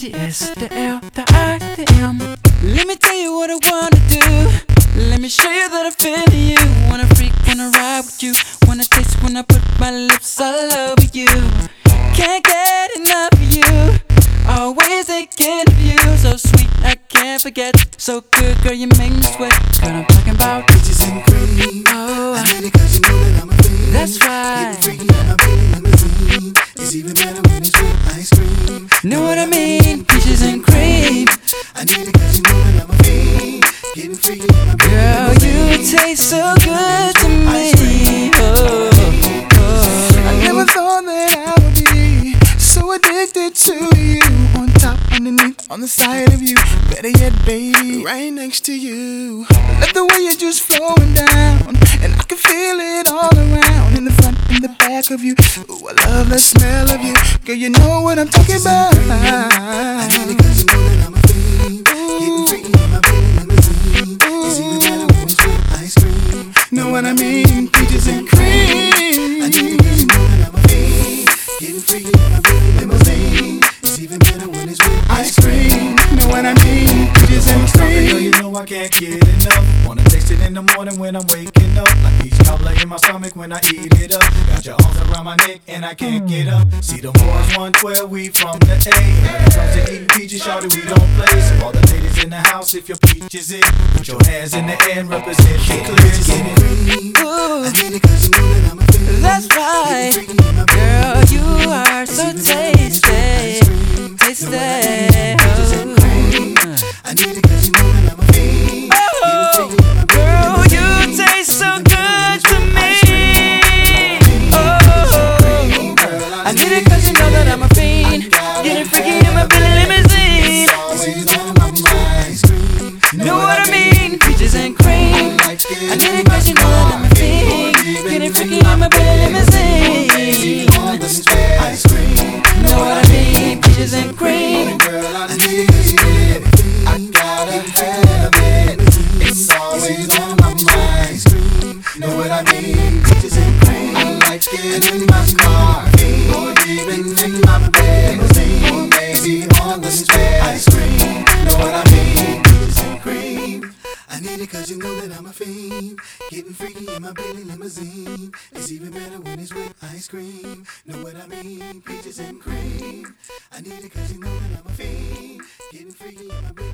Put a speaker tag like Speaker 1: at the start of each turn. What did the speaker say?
Speaker 1: the S, the L, the I, the M. Let me tell you what I wanna do. Let me show you that I feel you. Wanna freak, wanna ride with you. Wanna taste when I put my lips all over you. Can't get enough of you. Always thinking of you. So sweet, I can't forget. So good, girl, you make me sweat. Girl, I'm talking about
Speaker 2: peaches and cream.
Speaker 1: Oh,
Speaker 2: I need it 'cause you know that I'm a fiend.
Speaker 1: that's right.
Speaker 2: Getting freaky in my pretty limousine. It's even better when it's with ice cream.
Speaker 1: Know what I mean? Peaches and cream.
Speaker 2: I need it 'cause you know that I'm a fiend. Getting freaky in my pretty
Speaker 1: Girl,
Speaker 2: limousine.
Speaker 1: you taste so good to me. Oh, oh.
Speaker 2: I never thought that I would be so addicted to you. On top, underneath, on the side of you. Better yet, baby, right next to you. Love the way you're just flowing down, and I can feel it all around. In the front, in the back of you. Ooh, I love the smell of you. Girl, you know what I'm talking about. I need it 'cause you know that I'm a fiend. Getting freaky in my pretty limousine. It's even better when it's with ice cream. Know what I mean? Peaches and cream. I need it 'cause you know that I'm a fiend. Getting freaky in my pretty limousine. It's even better when it's with ice cream. Know what I mean? Peaches and cream.
Speaker 3: Girl, you know I can't get enough. Wanna taste it in the morning when I'm waking up. Like peach cobbler in my stomach when I eat it up. Got your arms around my neck and I can't get up. See the boys 112, we from the A. When it comes to eating peaches, shawty, we don't play. So all the ladies in the house, if your peach is it, put your hands in the air and represent the clear.
Speaker 2: Getting cream.
Speaker 1: Ooh,
Speaker 2: I need it 'cause you know that I'm a fiend.
Speaker 1: that's right.
Speaker 2: Freaky in my pretty
Speaker 1: Girl, you are so tasty. Tasty.
Speaker 2: I need it 'cause you know that I'm a fiend.
Speaker 1: Oh, girl, you taste so good to me. Oh, I need it 'cause you know that I'm a fiend. Getting freaky in my Billy limousine.
Speaker 2: Always on my mind.
Speaker 1: Know what I mean? Peaches and cream. I need it 'cause you know that I'm a fiend. Getting freaky in my Billy limousine.
Speaker 2: Ice cream.
Speaker 1: Know what I mean? Peaches and cream.
Speaker 2: Girl, I need it 'cause you know that I gotta have it. It's always on my mind. Know what I mean? Peaches and cream. I like it in my car, or even in my bed, or maybe on the street. Ice cream. Know what I mean? Peaches and cream. I need it 'cause you know that I'm a fiend. Getting freaky in my Billy limousine. It's even better when it's with ice cream. Know what I mean? Peaches and cream. I need it 'cause you know that I'm a fiend. Getting freaky in my Billy